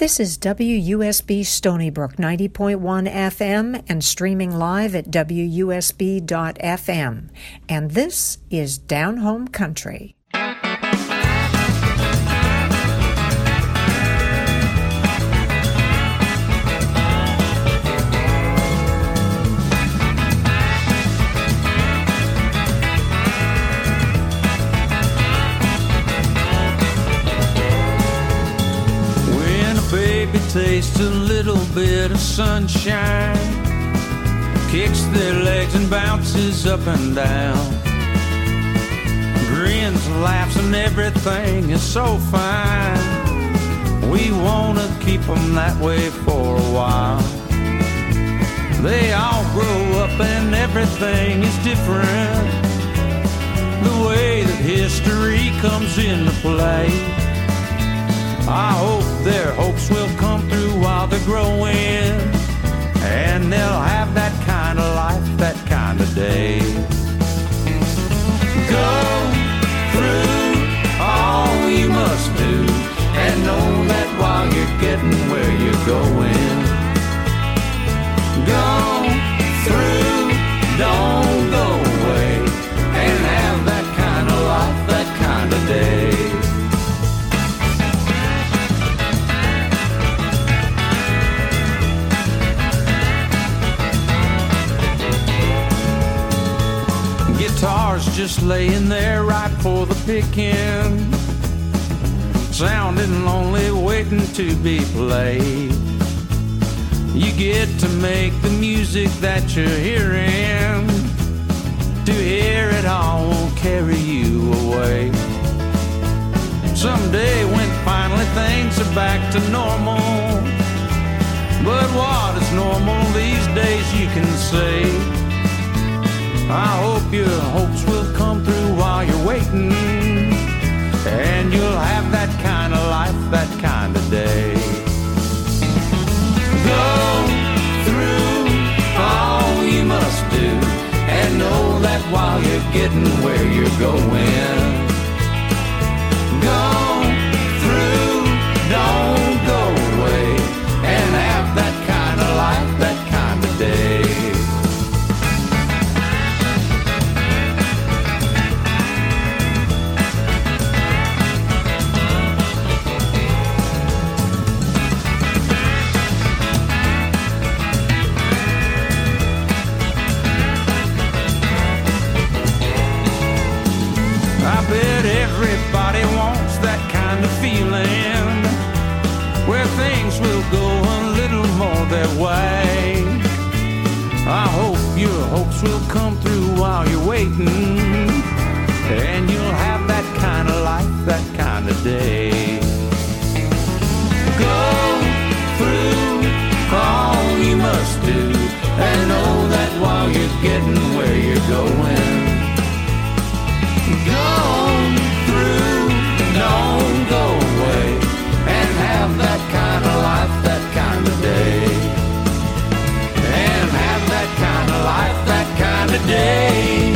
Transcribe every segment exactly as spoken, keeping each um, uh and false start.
This is W U S B Stony Brook ninety point one F M and streaming live at W U S B dot F M. And this is Down Home Country. Taste a little bit of sunshine, kicks their legs and bounces up and down, grins, laughs, and everything is so fine. We want to keep them that way for a while. They all grow up and everything is different, the way that history comes into play. I hope their hopes will come through while they're growing, and they'll have that kind of life, that kind of day. Go through all you must do, and know that while you're getting where you're going. Go through, don't go away, and have that kind of life, that kind of day. Guitars just laying there right for the picking, sounding lonely, waiting to be played. You get to make the music that you're hearing. To hear it all won't carry you away. Someday when finally things are back to normal, but what is normal these days you can say. I hope your hopes will come through while you're waiting, and you'll have that kind of life, that kind of day. Go through all you must do, and know that while you're getting where you're going. Go through, don't go away, and have that kind of life, that kind of day. Everybody wants that kind of feeling, where things will go a little more their way. I hope your hopes will come through while you're waiting, and you'll have that kind of life, that kind of day. Go through all you must do, and know that while you're getting where you're going. Go through, don't go away, and have that kind of life, that kind of day. And have that kind of life, that kind of day.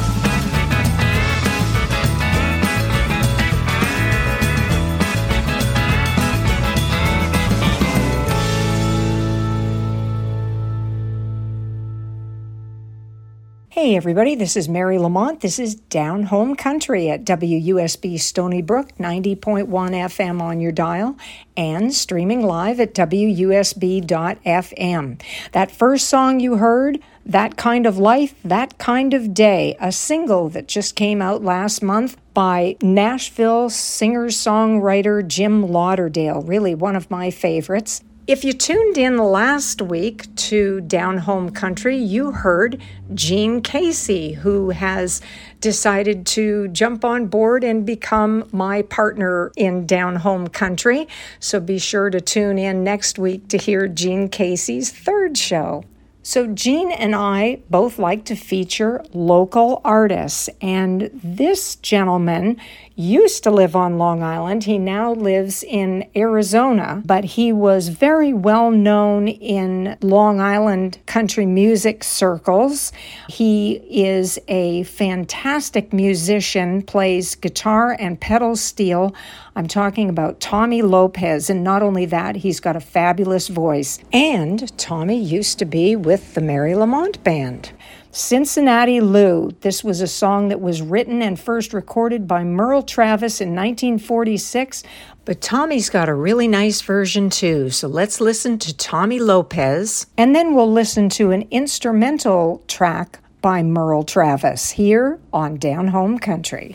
Hey everybody, this is Mary Lamont. This is Down Home Country at W U S B Stony Brook ninety point one F M on your dial and streaming live at W U S B dot F M. That first song you heard, That Kind of Life, That Kind of Day, a single that just came out last month by Nashville singer-songwriter Jim Lauderdale, really one of my favorites. If you tuned in last week to Down Home Country, you heard Gene Casey, who has decided to jump on board and become my partner in Down Home Country. So be sure to tune in next week to hear Gene Casey's third show. So Gene and I both like to feature local artists, and this gentleman used to live on Long Island. He now lives in Arizona, but he was very well known in Long Island country music circles. He is a fantastic musician, plays guitar and pedal steel. I'm talking about Tommy Lopez, and not only that, he's got a fabulous voice. And Tommy used to be with the Mary Lamont Band. Cincinnati Lou. This was a song that was written and first recorded by Merle Travis in nineteen forty-six, but Tommy's got a really nice version too. So let's listen to Tommy Lopez, and then we'll listen to an instrumental track by Merle Travis here on Down Home Country.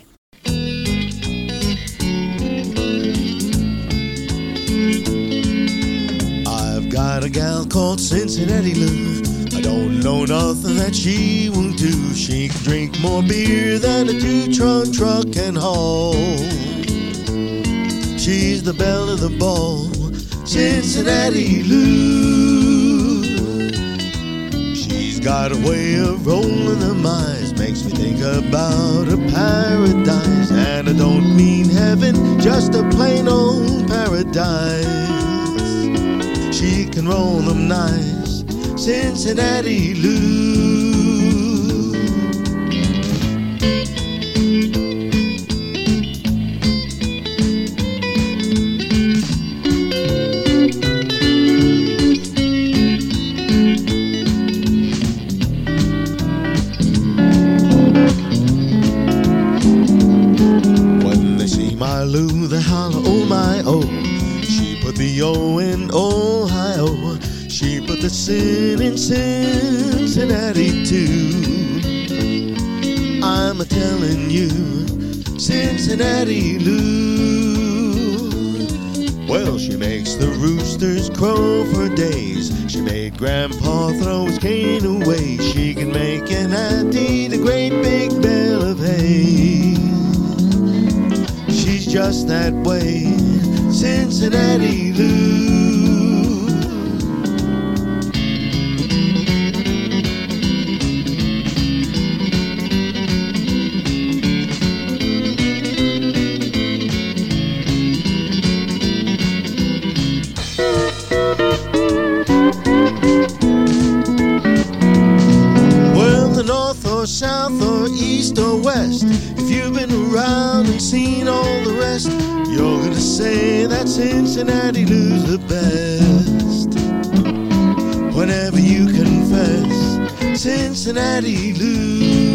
I've got a gal called Cincinnati Lou. I don't know nothing that she won't do. She can drink more beer than a two-ton truck can haul. She's the belle of the ball, Cincinnati Lou. She's got a way of rolling them eyes, makes me think about a paradise. And I don't mean heaven, just a plain old paradise. She can roll them nice, Cincinnati Lou. When they see my Lou, they holler, oh my oh. She put the O in Ohio. She put the sin in Cincinnati too. I'm a-telling you, Cincinnati Lou. Well, she makes the roosters crow for days. She made Grandpa throw his cane away. She can make an auntie the great big bale of hay. She's just that way, Cincinnati Lou. South or east or west, if you've been around and seen all the rest, you're gonna say that Cincinnati Lou's the best. Whenever you confess, Cincinnati Lou.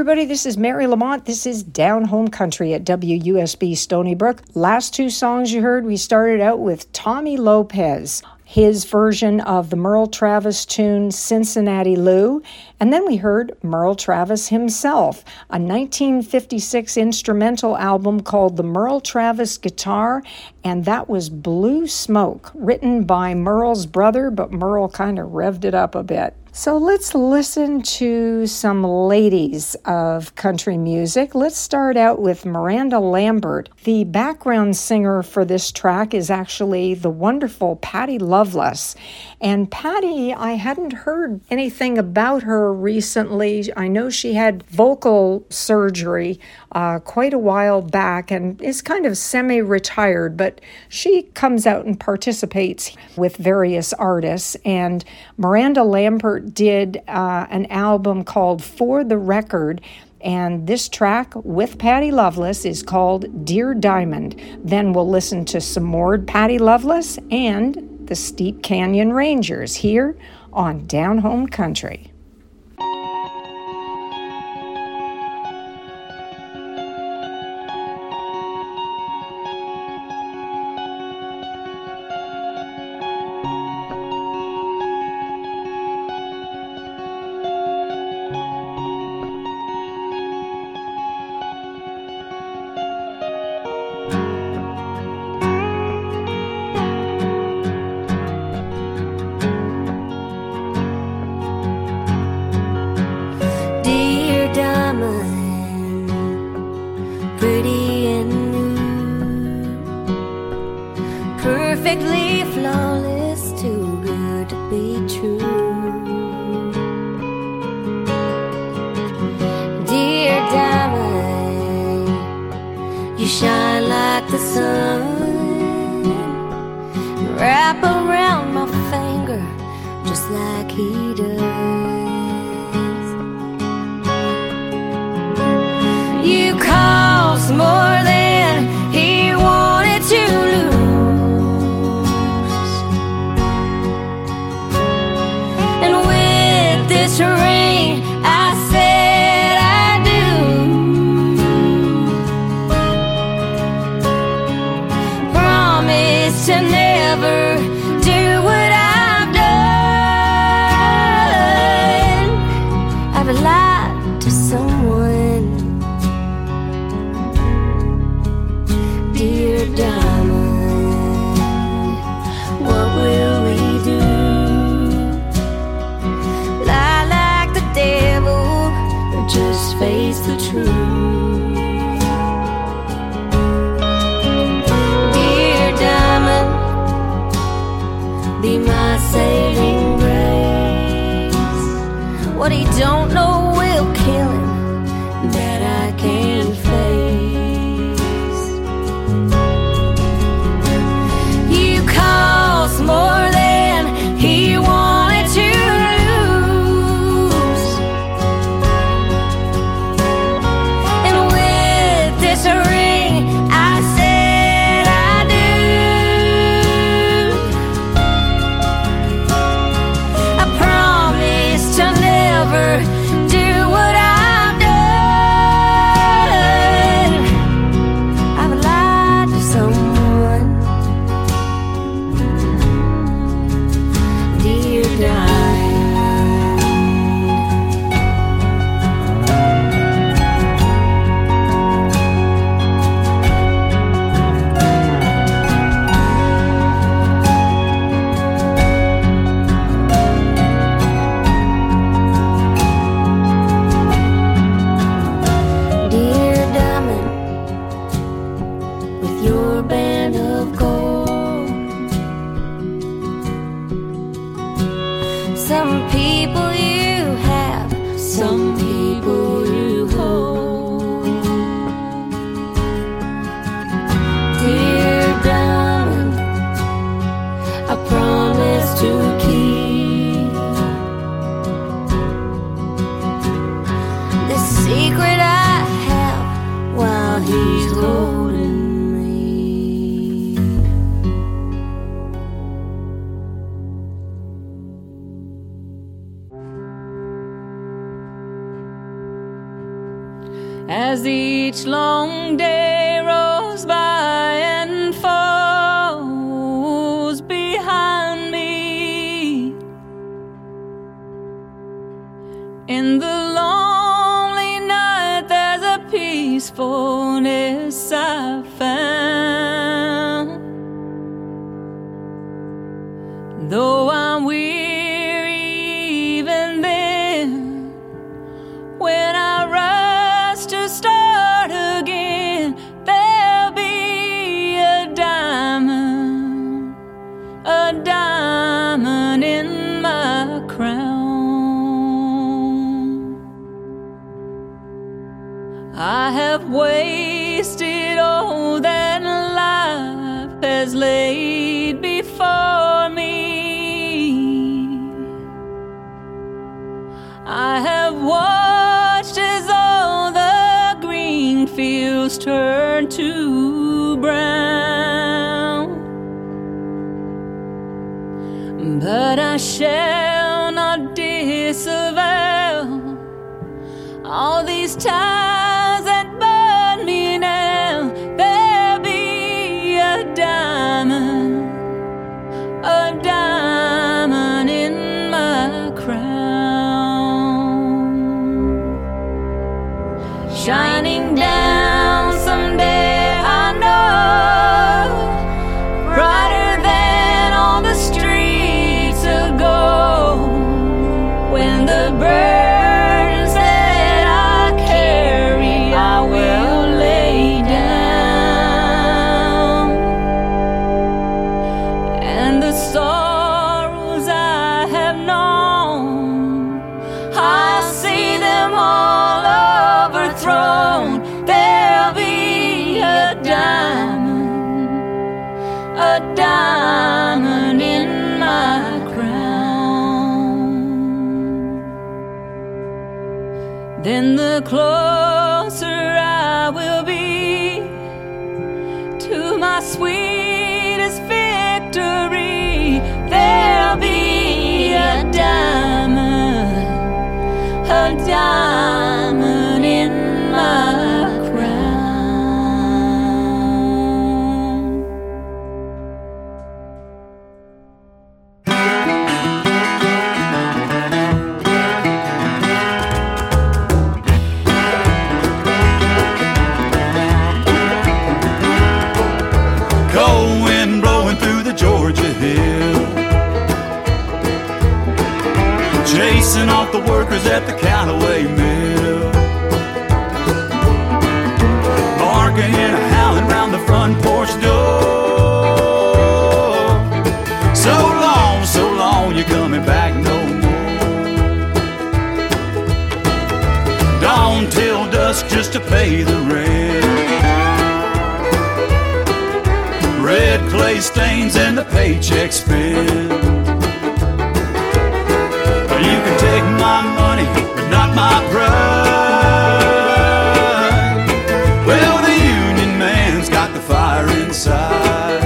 everybody. This is Mary Lamont. This is Down Home Country at W U S B Stony Brook. Last two songs you heard, we started out with Tommy Lopez, his version of the Merle Travis tune Cincinnati Lou, and then we heard Merle Travis himself, a nineteen fifty-six instrumental album called The Merle Travis Guitar, and that was Blue Smoke, written by Merle's brother, but Merle kind of revved it up a bit. So let's listen to some ladies of country music. Let's start out with Miranda Lambert. The background singer for this track is actually the wonderful Patty Loveless. And Patty, I hadn't heard anything about her recently. I know she had vocal surgery uh, quite a while back and is kind of semi-retired, but she comes out and participates with various artists. And Miranda Lambert did uh, an album called For the Record, and this track with Patty Loveless is called Dear Diamond. Then we'll listen to some more Patty Loveless and the Steep Canyon Rangers here on Down Home Country. Secret I have while he's holding me. as each long day rolls by and falls behind me. In the lonely night there's a peacefulness I found. Though I'm weary even then, when I rush to start again, there'll be a diamond, a diamond in my crown. I have wasted all that life has laid before me. I have watched as all the green fields turn to brown, but I shall not disavow all these ties that burn me now. There'll be a diamond, a diamond in my crown, shining down someday, I know, brighter than all the streets of gold. When the burdens that I carry I will lay down, and the sorrows I have known, I see them all overthrown. There'll be a diamond, a diamond in my crown. Then the closer I will be to my sweetest victory, there'll be a diamond, a diamond in my crown. Cold wind blowing through the Georgia hill, chasing off the workers at the Callaway mill, barking and howling round the front porch door. So long, so long, you're coming back no more. Dawn till dusk just to pay the rent, red clay stains and the paycheck spent. You can take my money, but not my pride. Well, the union man's got the fire inside.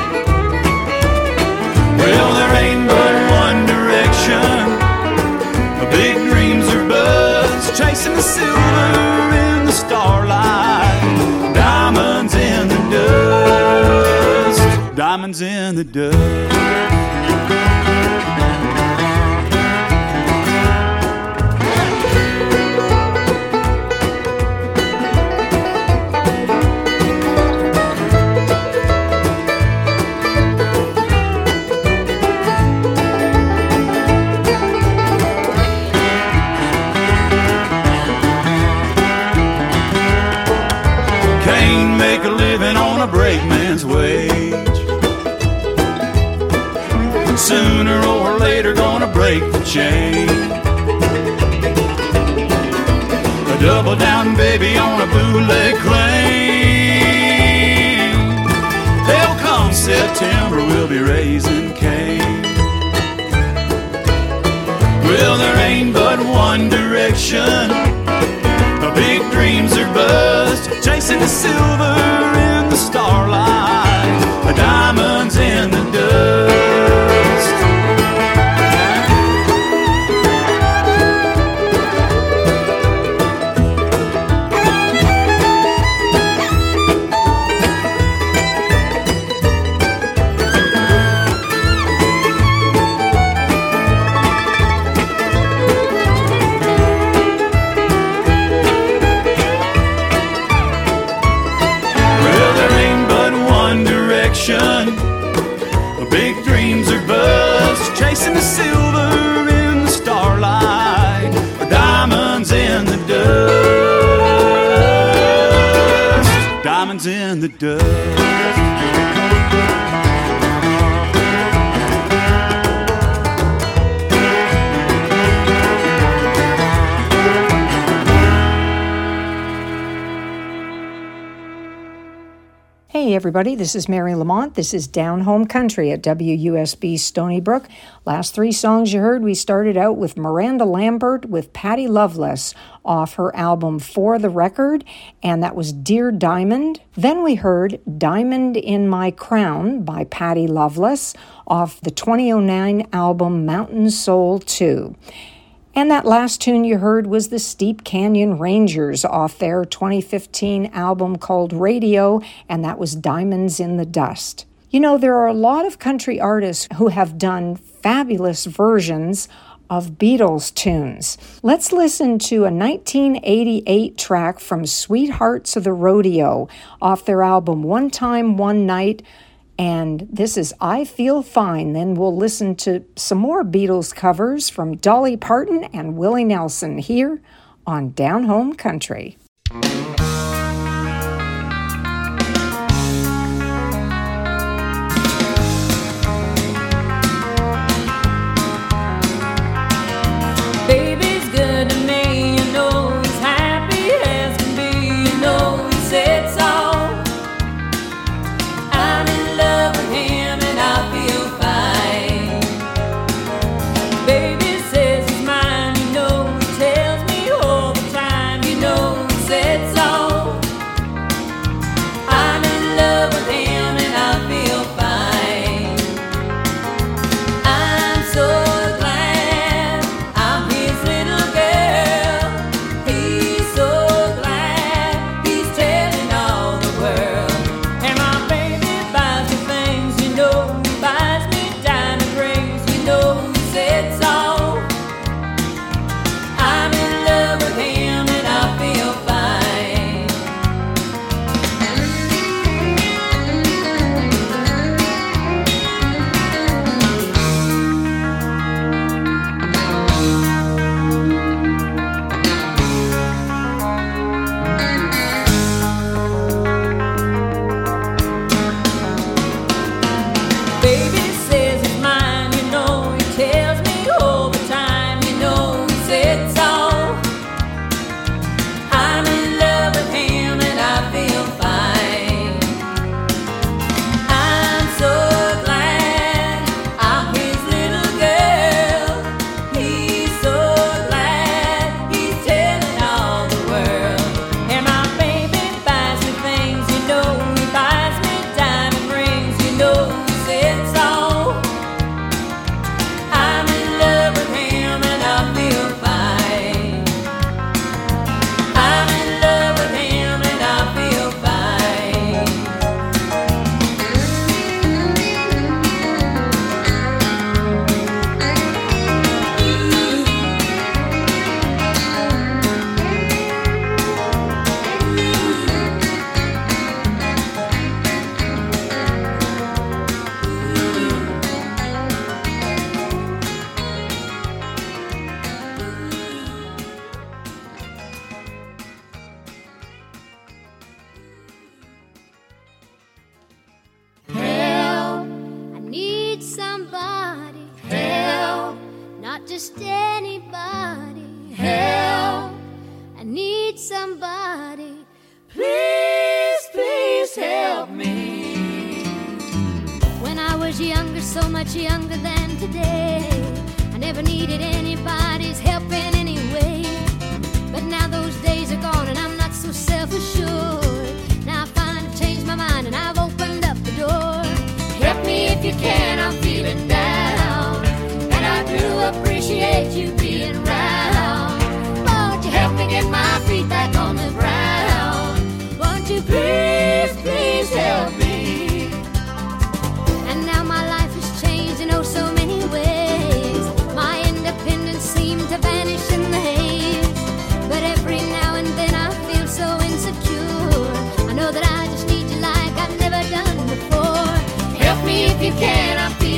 Well, there ain't but one direction. The big dreams are buzz, chasing the silver in the starlight. Diamonds in the dust, diamonds in the dust. Can't make a living on a brakeman's wage. Sooner or later gonna break the chain. A double down baby on a bootleg claim. They'll come September, we'll be raising Cain. Well, there ain't but one direction. The big dreams are buzzed, chasing the silver in the starlight. The diamonds in the dust. Big dreams are bust, chasing the silver in the starlight, diamonds in the dust, diamonds in the dust. Hey everybody, this is Mary Lamont. This is Down Home Country at W U S B Stony Brook. Last three songs you heard, we started out with Miranda Lambert with Patty Loveless off her album For the Record, and that was Dear Diamond. Then we heard Diamond in My Crown by Patty Loveless off the twenty oh nine album Mountain Soul two. And that last tune you heard was the Steep Canyon Rangers off their twenty fifteen album called Radio, and that was Diamonds in the Dust. You know, there are a lot of country artists who have done fabulous versions of Beatles tunes. Let's listen to a nineteen eighty-eight track from Sweethearts of the Rodeo off their album One Time, One Night. And this is I Feel Fine. Then we'll listen to some more Beatles covers from Dolly Parton and Willie Nelson here on Down Home Country. Baby's good to me, you know he's happy as can be, you know he said so. I'm in love with him and I feel fine. Baby says he's mine, you know he tells me all the time, you know he said so. I'm in love with him and I feel fine. I'm so glad I'm his little girl. He's so glad he's telling all the world. And my baby buys me things, you know he buys me diamond rings, you know he said so. I'm in love with him and I feel fine. Baby says he's mine, you know he tells me all the time, you know he said so. I'm in love with him and I feel fine. I'm so glad I'm his little girl. He's so glad he's telling all the world. And my baby buys me things, you know he buys me diamond rings, you know he said so. I'm in love with him and I feel fine. I'm in love with him and I feel fine. Help, I need somebody. Help, not just anybody. Help, I need somebody. Please, please help me. When I was younger, so much younger than today, I never needed anybody's help in any way. But now those days are gone and I'm not so self-assured. Now I find I've changed my mind and I've opened up the door. Help me if you can, I'm feeling down, and I do appreciate you being around. Won't you help me get my feet back on the ground? Won't you please, please help me? And now my life has changed in oh so many ways. My independence seemed to vanish in the haze. But every now and then I feel so insecure. I know that I just need you like I've never done before. Help me if you can, I'm feeling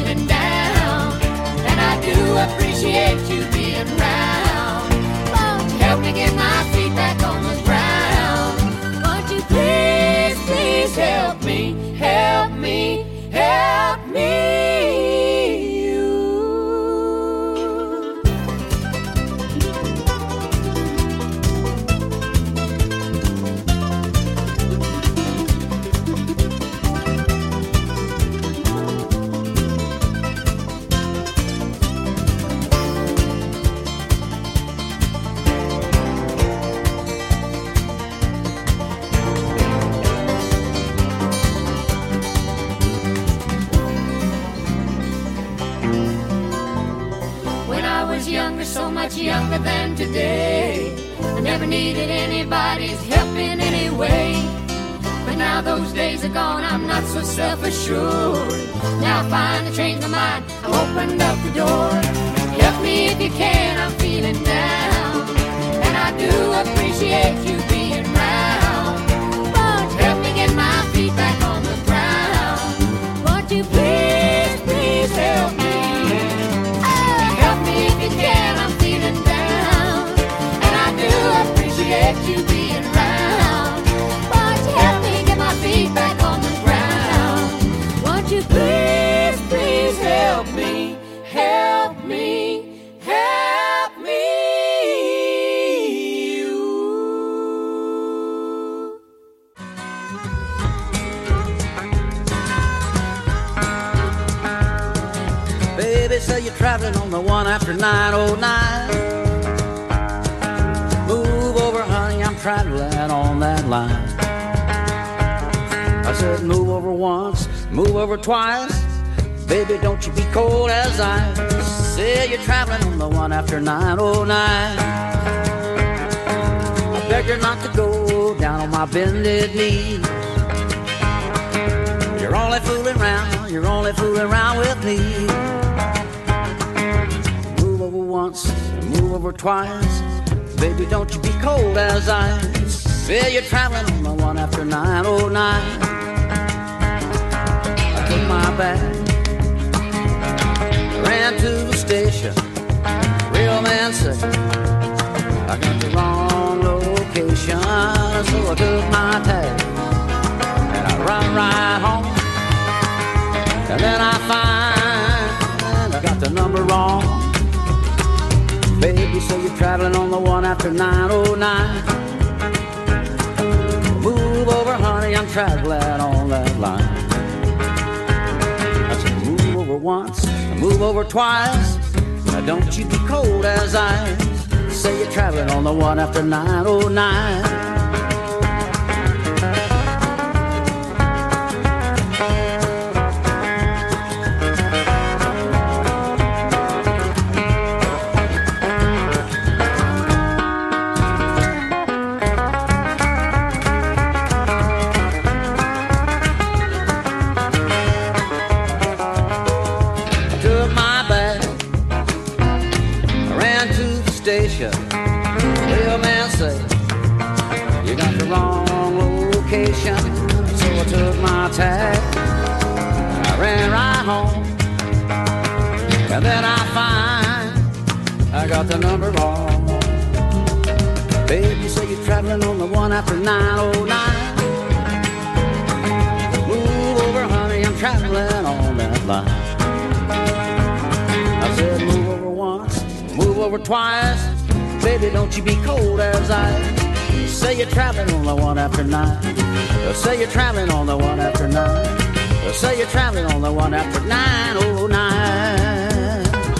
much younger than today. I never needed anybody's help in any way. But now those days are gone, I'm not so self-assured. Now I finally changed my mind, I opened up the door. Help me if you can, I'm feeling down, and I do appreciate you being round. Won't you help me get my feet back on the ground? Won't you please, please help me? Again, I'm feeling down, and I do appreciate you being around. Won't you help me get my feet back on the ground? Won't you please, please help me, help me, help me? Baby, say you're traveling on the one after nine oh nine. Move over, honey, I'm traveling on that line. I said move over once, move over twice. Baby, don't you be cold as ice. Say you're traveling on the one after nine oh nine. I beg you not to go down on my bended knees. You're only fooling around, you're only fooling around with me. Once, move over twice. Baby, don't you be cold as ice. Say you're traveling on the one after nine oh nine. I took my bag, ran to the station. Real man said I got the wrong location. So I took my tag and I run right home. And then I find I got the number wrong. Baby, so you're traveling on the one after nine oh nine. Move over, honey, I'm traveling on that line. I said move over once, move over twice. Now don't you be cold as ice. Say you're traveling on the one after nine oh nine. Real man say you got the wrong location. So I took my tag and I ran right home. And then I find I got the number wrong. Baby, say you're traveling on the one after nine oh nine. Move over, honey, I'm traveling on that line. I said move over once, move over twice. Baby, don't you be cold as ice. Say you're traveling on the one after nine. Say you're traveling on the one after nine. Say you're traveling on the one after nine oh nine.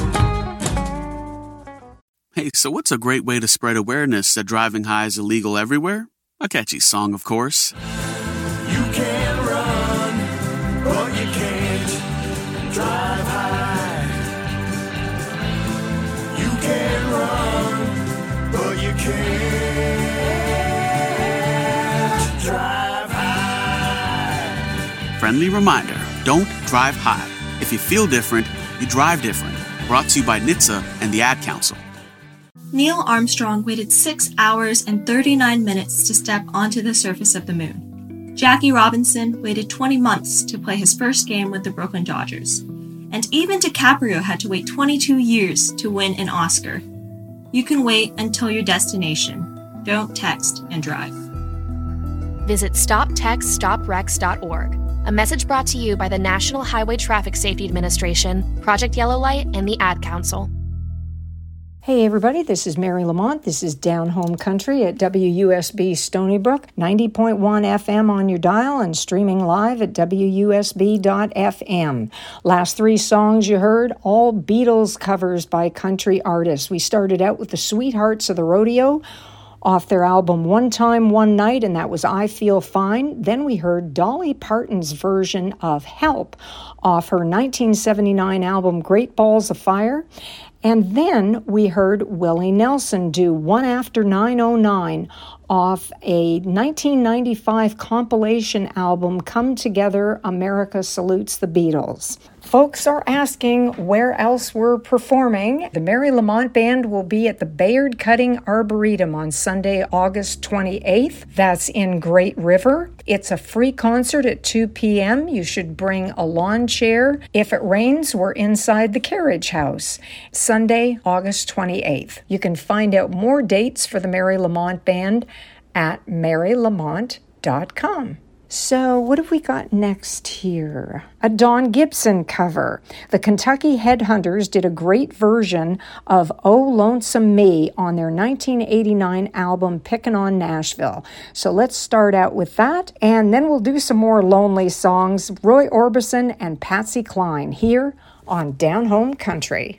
Hey, so what's a great way to spread awareness that driving high is illegal everywhere? A catchy song, of course. You can run, but you can't drive high. You can run, but you can't drive high. Friendly reminder, don't drive high. If you feel different, you drive different. Brought to you by N H T S A and the Ad Council. Neil Armstrong waited six hours and thirty-nine minutes to step onto the surface of the moon. Jackie Robinson waited twenty months to play his first game with the Brooklyn Dodgers. And even DiCaprio had to wait twenty-two years to win an Oscar. You can wait until your destination. Don't text and drive. Visit stop text stop wrecks dot org. A message brought to you by the National Highway Traffic Safety Administration, Project Yellow Light, and the Ad Council. Hey everybody, this is Mary Lamont. This is Down Home Country at W U S B Stony Brook, ninety point one F M on your dial and streaming live at W U S B dot F M. Last three songs you heard, all Beatles covers by country artists. We started out with the Sweethearts of the Rodeo off their album One Time, One Night, and that was I Feel Fine. Then we heard Dolly Parton's version of Help off her nineteen seventy-nine album Great Balls of Fire. And then we heard Willie Nelson do One After nine oh nine off a nineteen ninety-five compilation album, Come Together, America Salutes the Beatles. Folks are asking where else we're performing. The Mary Lamont Band will be at the Bayard Cutting Arboretum on Sunday, August twenty-eighth. That's in Great River. It's a free concert at two p.m. You should bring a lawn chair. If it rains, we're inside the carriage house. Sunday, August twenty-eighth. You can find out more dates for the Mary Lamont Band at mary lamont dot com. So what have we got next here? A Don Gibson cover. The Kentucky Headhunters did a great version of Oh Lonesome Me on their nineteen eighty-nine album Pickin' on Nashville. So let's start out with that, and then we'll do some more lonely songs. Roy Orbison and Patsy Cline here on Down Home Country.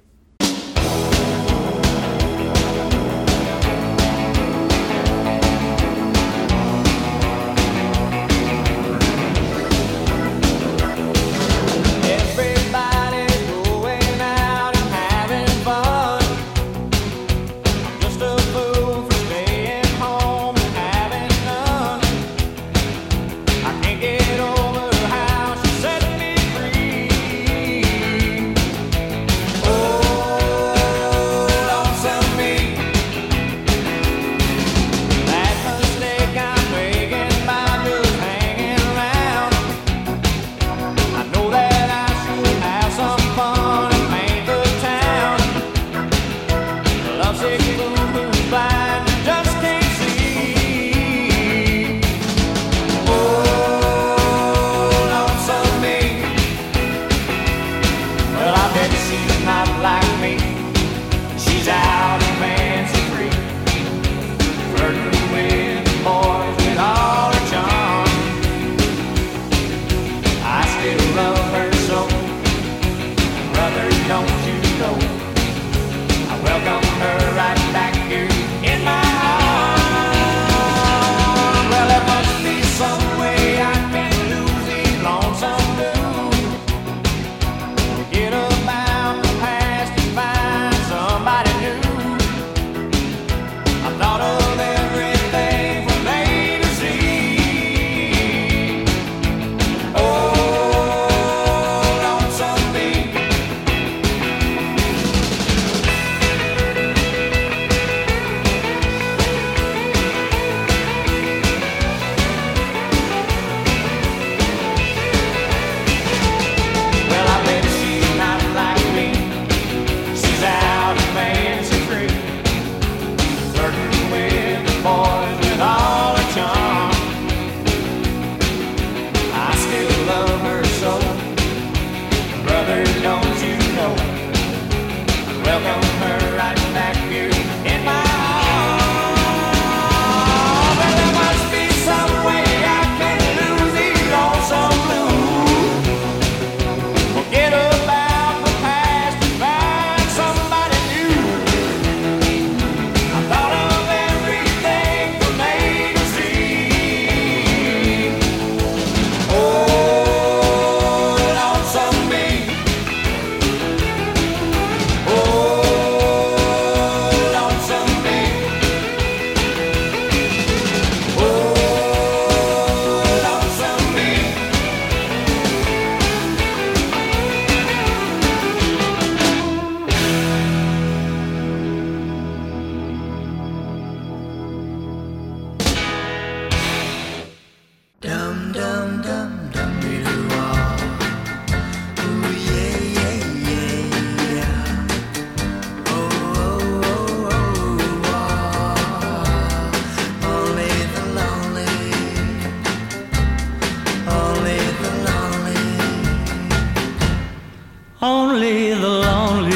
Only the lonely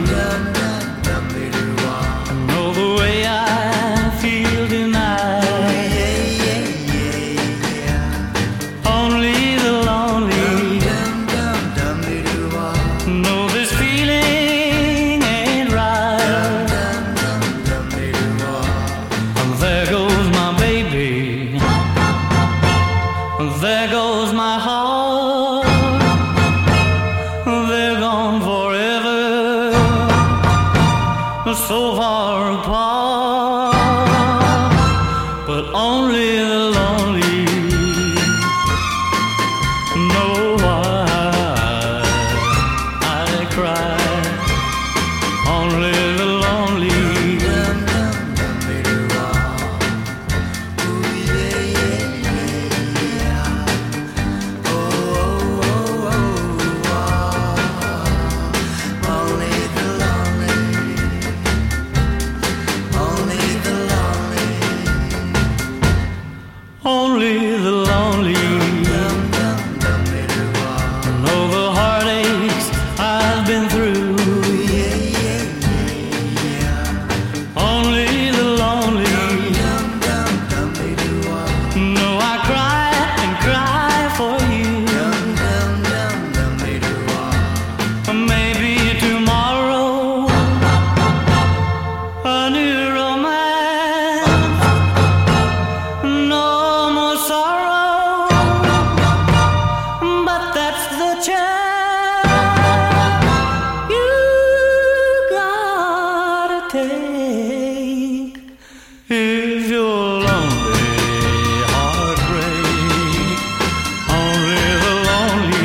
know the way I feel tonight. Only the lonely know this feeling ain't right. There goes my baby, there goes my heart. They're gone forever. child you gotta take is your lonely heartbreak. Only the lonely.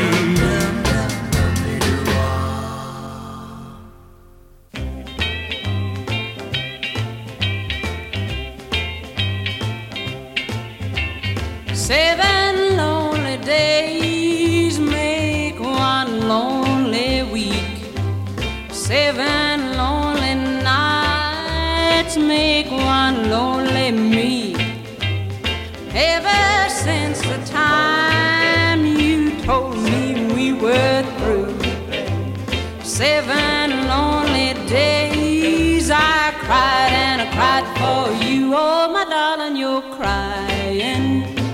Seven lonely days make one lonely week. Seven lonely nights make one lonely me. Ever since the time you told me we were through, seven lonely days I cried and I cried for you. Oh, my darling, you're crying.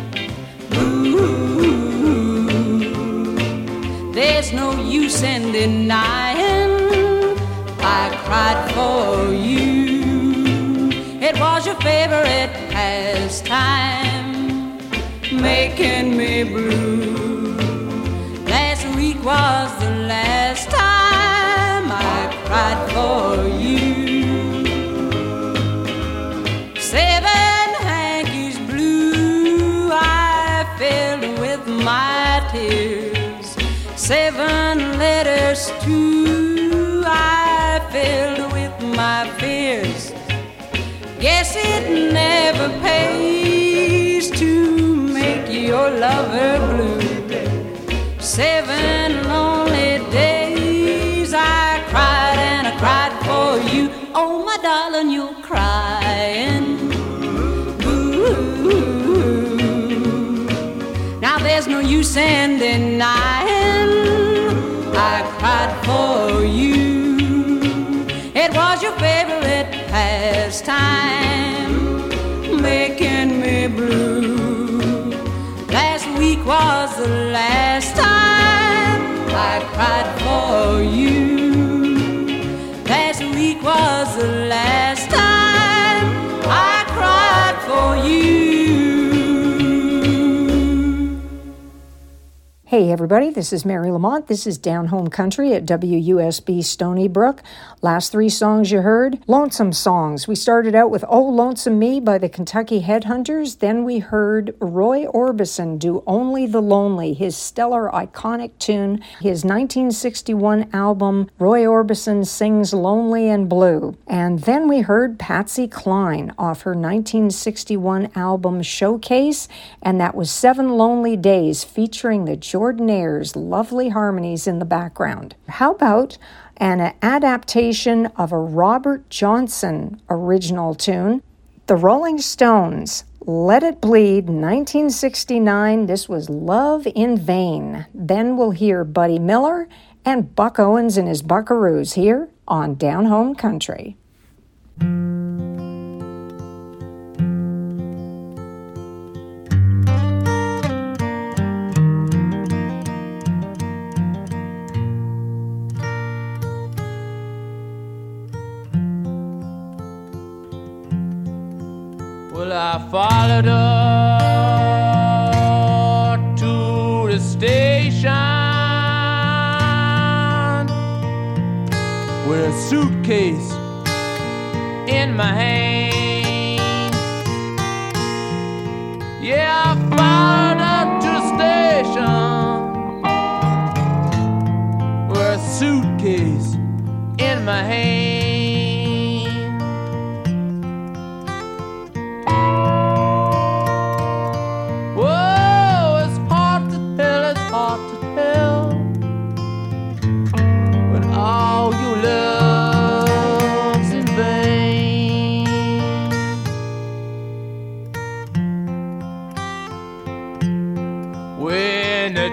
There's no use in denying I cried for you. It was your favorite pastime, making me blue. Last week was the last time I cried for you. Seven hankies blue I filled with my tears. Seven letters too I filled with my fears. Guess it never pays to make your lover blue. Seven lonely days I cried and I cried for you. Oh, my darling, you're crying. Ooh. Now there's no use in denying I cried for you. It was your favorite pastime, making me blue. Last week was the last time I cried for you. Last week was the last time I cried for you. Hey everybody, this is Mary Lamont. This is Down Home Country at W U S B Stony Brook. Last three songs you heard, lonesome songs. We started out with Oh Lonesome Me by the Kentucky Headhunters. Then we heard Roy Orbison do Only the Lonely, his stellar iconic tune. His nineteen sixty-one album, Roy Orbison Sings Lonely and Blue. And then we heard Patsy Cline off her nineteen sixty-one album Showcase, and that was Seven Lonely Days featuring the Jordanaires' lovely harmonies in the background. How about an adaptation of a Robert Johnson original tune, The Rolling Stones, Let It Bleed, nineteen sixty-nine. This was Love in Vain. Then we'll hear Buddy Miller and Buck Owens and his Buckaroos here on Down Home Country. Well, I followed her to the station with a suitcase in my hand. Yeah, I followed her to the station with a suitcase in my hand.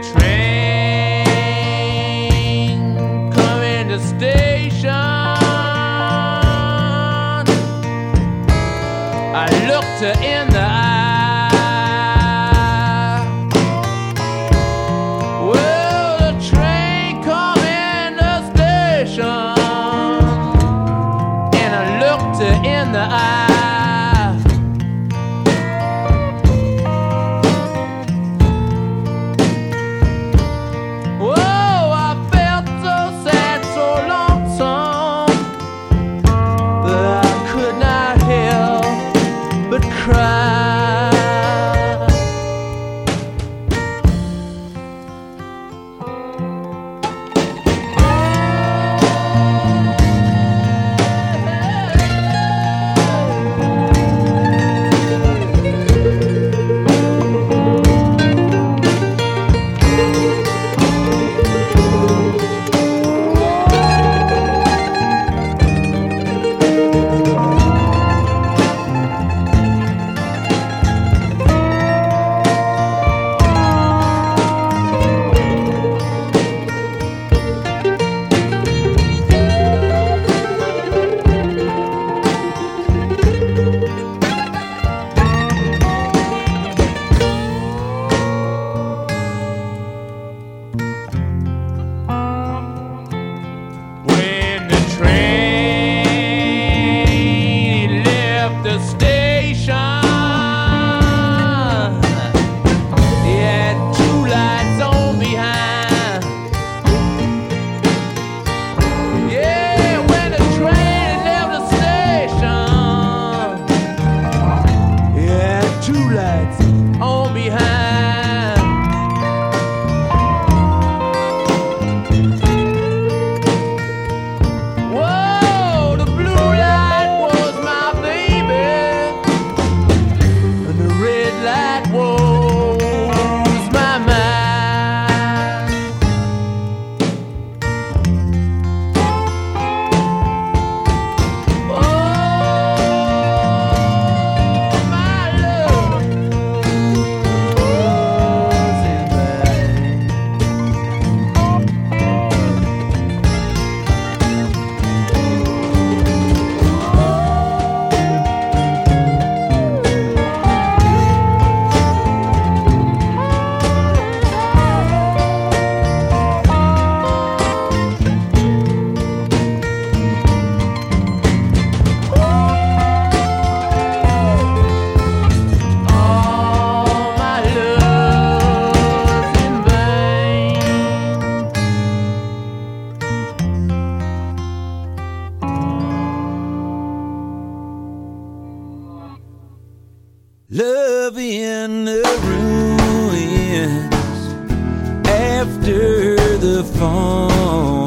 Train come in the station. in the ruins after the fall.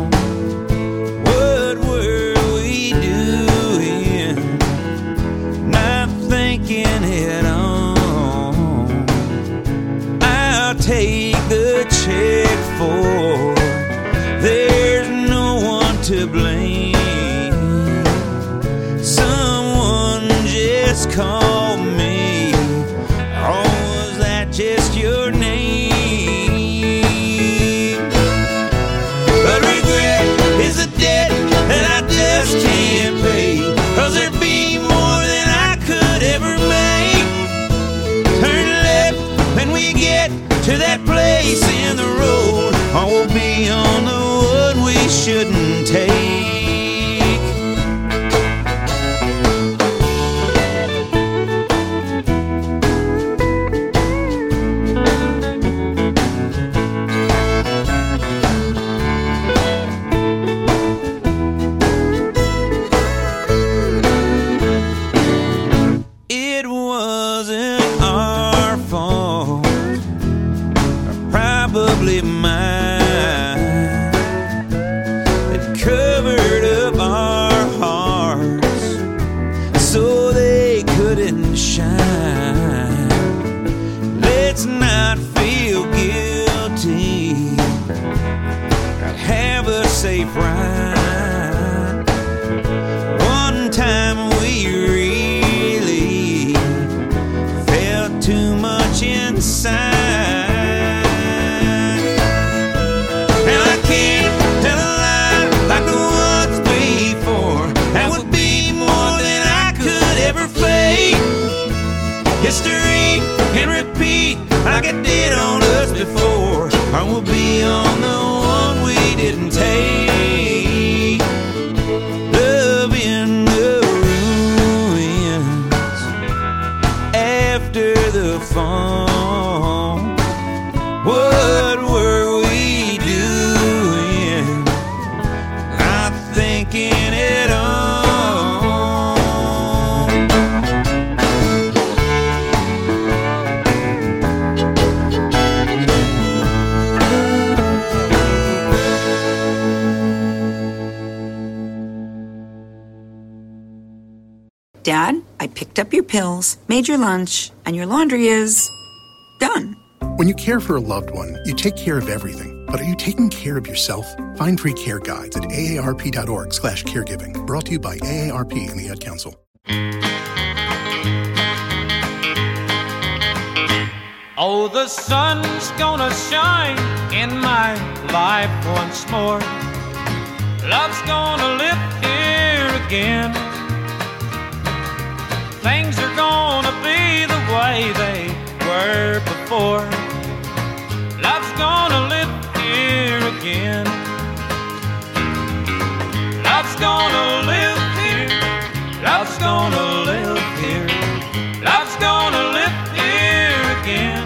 What were we doing? Not thinking at all. I'll take the check for. There's no one to blame. Someone just called me. Or was that just your name? But regret is a debt that I just can't pay. Cause there'd be more than I could ever make. Turn left when we get to that place in the road. Or we'll be on the one we shouldn't take. It wasn't our fault, or probably mine, that covered up our hearts so they couldn't shine. Let's not feel guilty, but have a safe ride. One time we really felt too much inside. And I can't tell a lie like the ones before. That would be more than I could ever fake. History can repeat like it did on us before. Or we'll be on the one we didn't take. Love in the ruins after the fall. What were we doing? Not thinking at all. Dad, I picked up your pills, made your lunch, and your laundry is done. When you care for a loved one, you take care of everything. But are you taking care of yourself? Find free care guides at A A R P dot org slash caregiving. Brought to you by A A R P and the Ad Council. Oh, the sun's gonna shine in my life once more. Love's gonna live here again. Things are gonna be the way they were before. Love's gonna live here again. Love's gonna live here. Love's gonna live here. Love's gonna live here again.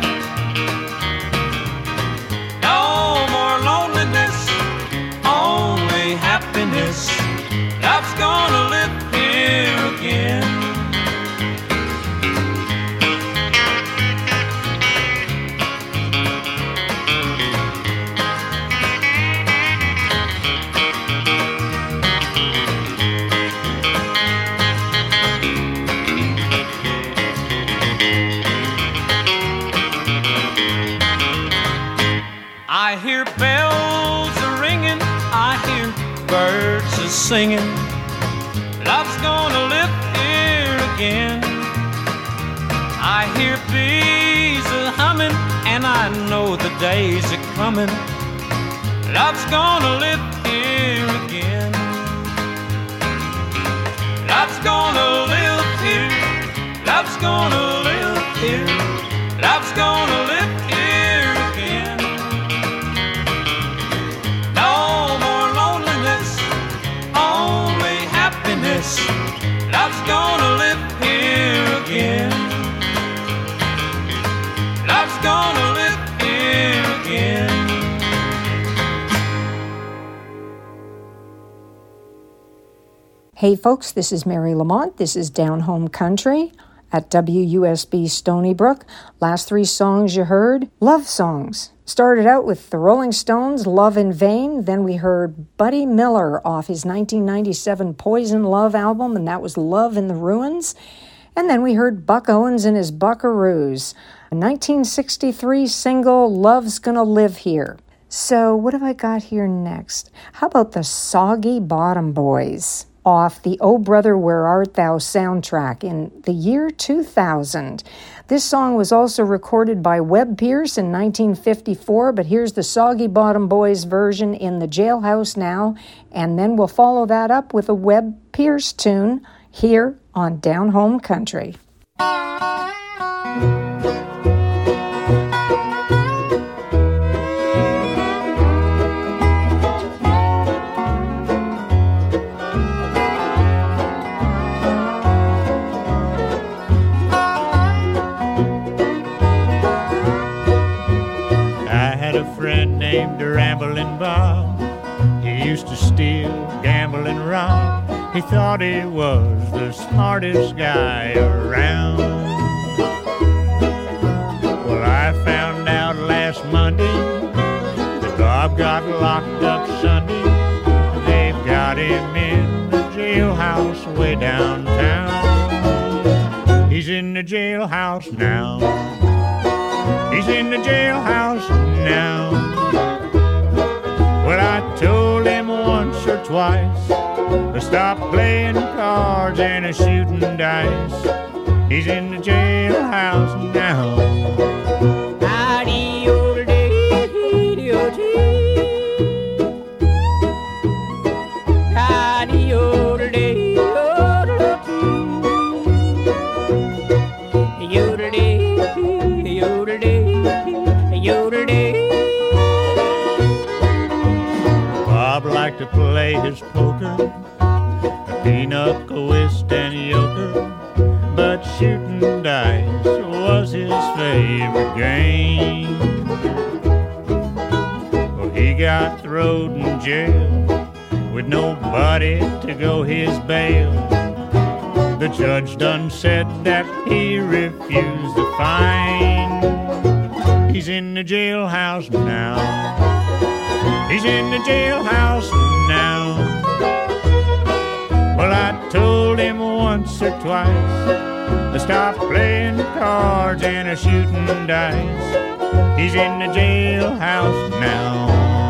No more loneliness, only happiness. Love's gonna live here again. I hear bells a-ringing, I hear birds a-singing. Love's gonna live here again. I hear bees a-humming, and I know the days are coming. Love's gonna live here again. Love's gonna live here. Love's gonna live here. Love's gonna live here again. No more loneliness, only happiness. Love's gonna live here again. Love's gonna live here again. Hey folks, this is Mary Lamont. This is Down Home Country. at W U S B Stony Brook. Last three songs you heard, love songs. Started out with the Rolling Stones' Love in Vain. Then we heard Buddy Miller off his nineteen ninety-seven Poison Love album, and that was Love in the Ruins. And then we heard Buck Owens and his Buckaroos, a nineteen sixty-three single, Love's Gonna Live Here. So what have I got here next? How about the Soggy Bottom Boys off the Oh Brother Where Art Thou soundtrack in the year two thousand. This song was also recorded by Webb Pierce in nineteen fifty-four, but here's the Soggy Bottom Boys version in the Jailhouse Now, and then we'll follow that up with a Webb Pierce tune here on Down Home Country. Named Ramblin' Bob. He used to steal, gamble, and rob. He thought he was the smartest guy around. Well, I found out last Monday that Bob got locked up Sunday. They've got him in the jailhouse way downtown. He's in the jailhouse now. He's in the jailhouse now. Well, I told him once or twice to stop playing cards and a shooting dice. He's in the jailhouse now. To play his poker, a pinochle, whist, and euchre, but shooting dice was his favorite game. Well, he got thrown in jail with nobody to go his bail. The judge done said that he refused the fine. He's in the jailhouse now. He's in the jailhouse now. Well, I told him once or twice to stop playing cards and a shooting dice. He's in the jailhouse now.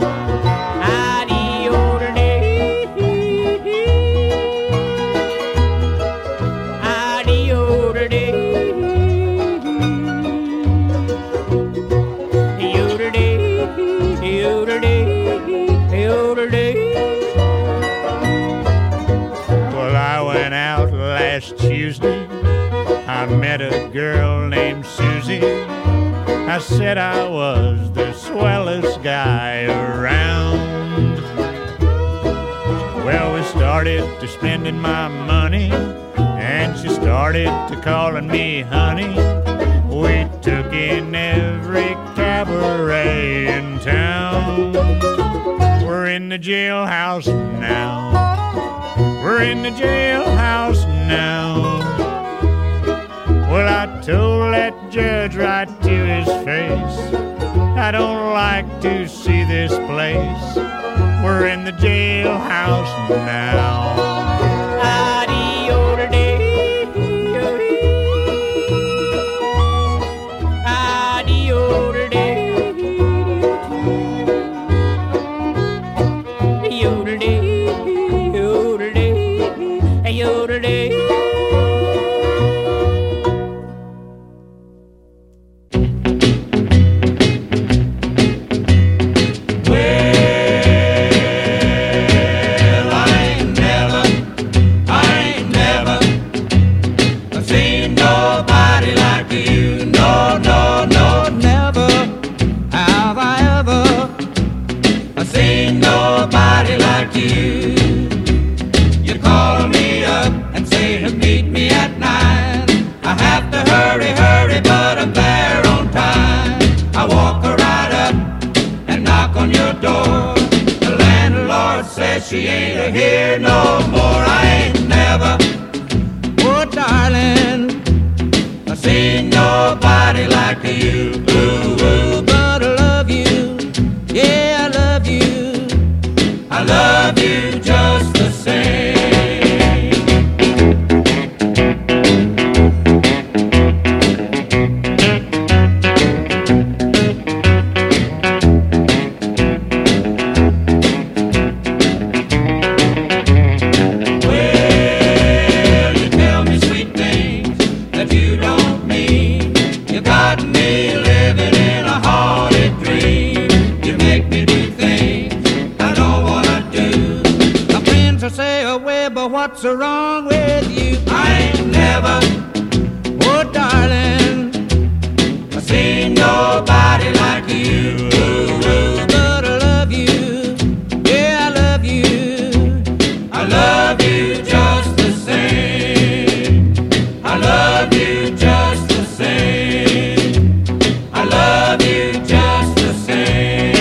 Tuesday, I met a girl named Susie. I said I was the swellest guy around. Well, we started to spending my money, and she started to calling me honey. We took in every cabaret in town. We're in the jailhouse now. We're in the jailhouse now. Well, I told that judge right to his face, I don't like to see this place. We're in the jailhouse now. She ain't here no more. I ain't never. Oh, darling, love you just the same. What's wrong with you? I ain't never, oh darling, I seen nobody like you. But I love you, yeah I love you. I love you just the same. I love you just the same. I love you just the same.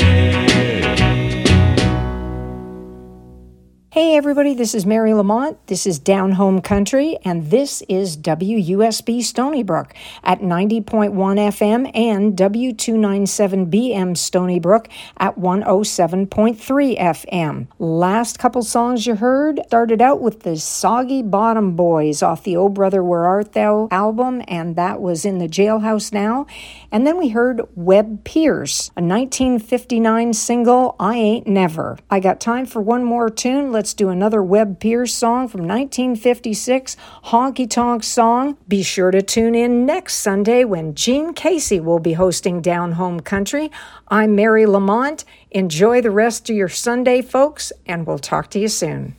Hey everybody, this is Mary Lamont. This is Down Home Country, and this is W U S B Stony Brook at ninety point one F M and W two ninety-seven B M Stony Brook at one oh seven point three F M. Last couple songs you heard started out with the Soggy Bottom Boys off the Oh Brother Where Art Thou album, and that was In the Jailhouse Now. And then we heard Webb Pierce, a nineteen fifty-nine single, I Ain't Never. I got time for one more tune. Let's do another Webb Pierce song from nineteen fifty-six, Honky Tonk Song. Be sure to tune in next Sunday when Gene Casey will be hosting Down Home Country. I'm Mary Lamont. Enjoy the rest of your Sunday, folks, and we'll talk to you soon.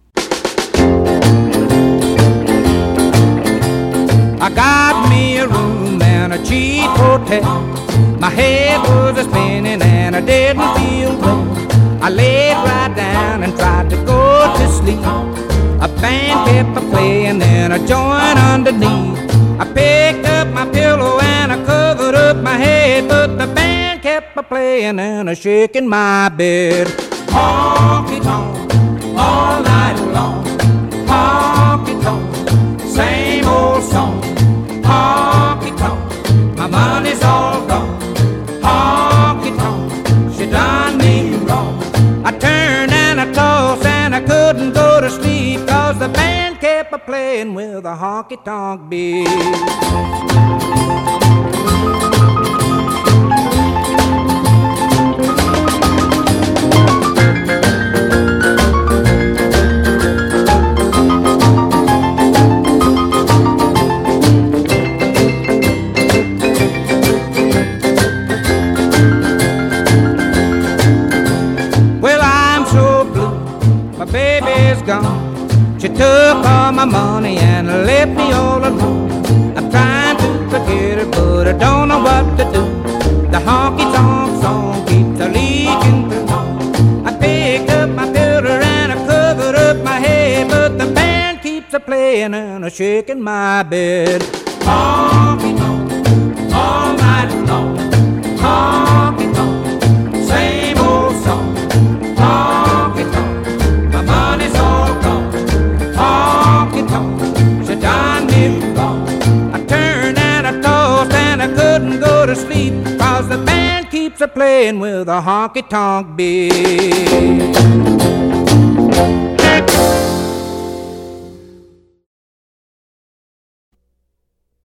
I got me a room and a cheap hotel. My head was a-spinning and I didn't feel well. I laid right down and tried to go to sleep. A band kept a-playing and a joint underneath. I picked up my pillow and I covered up my head, but the band kept a-playing and a-shaking my bed. Honky tonk, all night long. Honky tonk, same old song. Honky tonk, my money's all gone. Honky tonk, she done me wrong. I turned and I tossed and I couldn't go to sleep, 'cause the band kept a-playing with a honky-tonk beat. Baby's gone. She took all my money and left me all alone. I'm trying to forget her, but I don't know what to do. The honky-tonk song keeps a leaking through. I picked up my pillow and I covered up my head, but the band keeps a-playing and a-shaking my bed. Honky-tonk, all night long. Honky-tonk, same old song. Honky-tonk, money's all gone. Honky-tonk, she done me wrong. I turned and I tossed and I couldn't go to sleep, 'cause the band keeps a-playing with a honky-tonk beat.